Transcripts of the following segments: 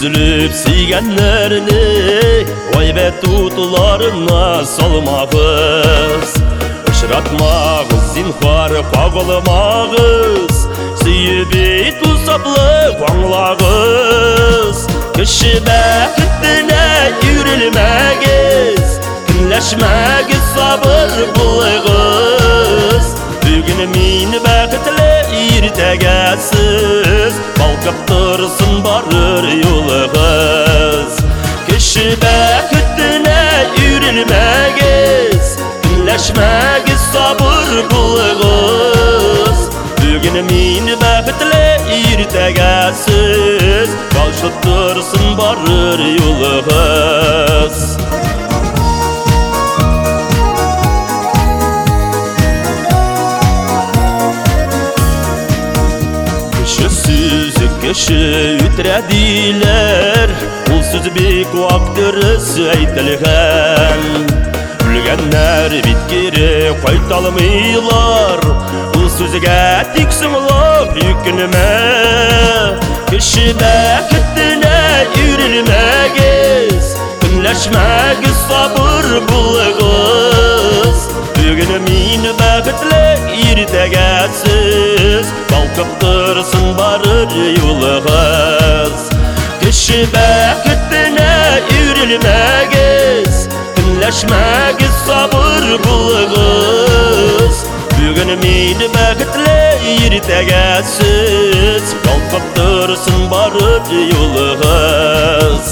Üzülüp siygenlerini Oybet tutularına salmağız Işratmağız zinhar qağılmağız Siyibit usaplı qanlağız Kişi bəxtine yürülmağız Günləşmağız sabır bulağız Bugün min bəxtli irtegəsiz Balqab tırsın barır yolağız Kişi bəxtine yürülmağız Günləşmağız sabır bulağız Bugün min bəxtli irtegəsiz Balqab tırsın barır yolağız Kişi ütrediler Ул сөз бек вак дұрыс әйтілген Білгеннер биткері қайталмайлар Ул сөзге тек сұңлап үкініме Кіші бәкітіне үйрілмәгіз Күнләшмәгіз сабыр бұлығыз Бүгін мен бәкітлі иртегәсіз Balqab tırsın barır yolağız Kişi bəxtine yürülmәgіз Günləşmәgіз sabır bulağız Bugün men bəxtli irtegəsiz Balqab tırsın barır yolağız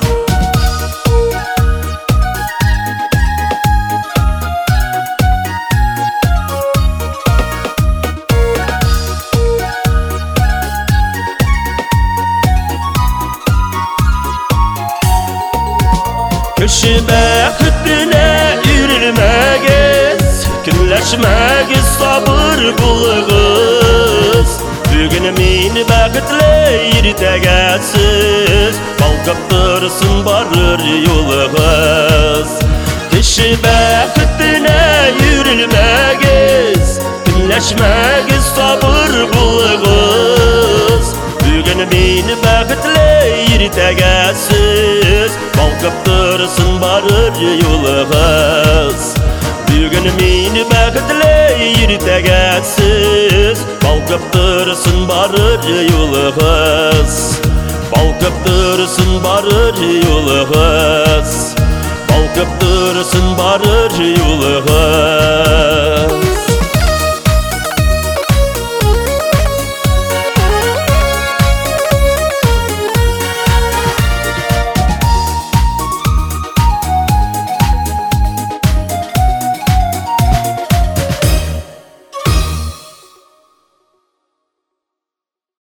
Kişi bəxtine yürülmәgіз Günləşmәgіз sabır bulağız Bugün men bəxtli irtegəsiz Balqab tırsın barır yolağız Kişi bəxtine yürülmәgіз Günləşmәgіз sabır bulağız Bugün men bəxtli irtegəsiz Balqab tırsın barır yolağız Bugün men bəxtli irtegəsiz Balqab tırsın barır yolağız Balqab tırsın barır yolağız Balqab tırsın barır yolağız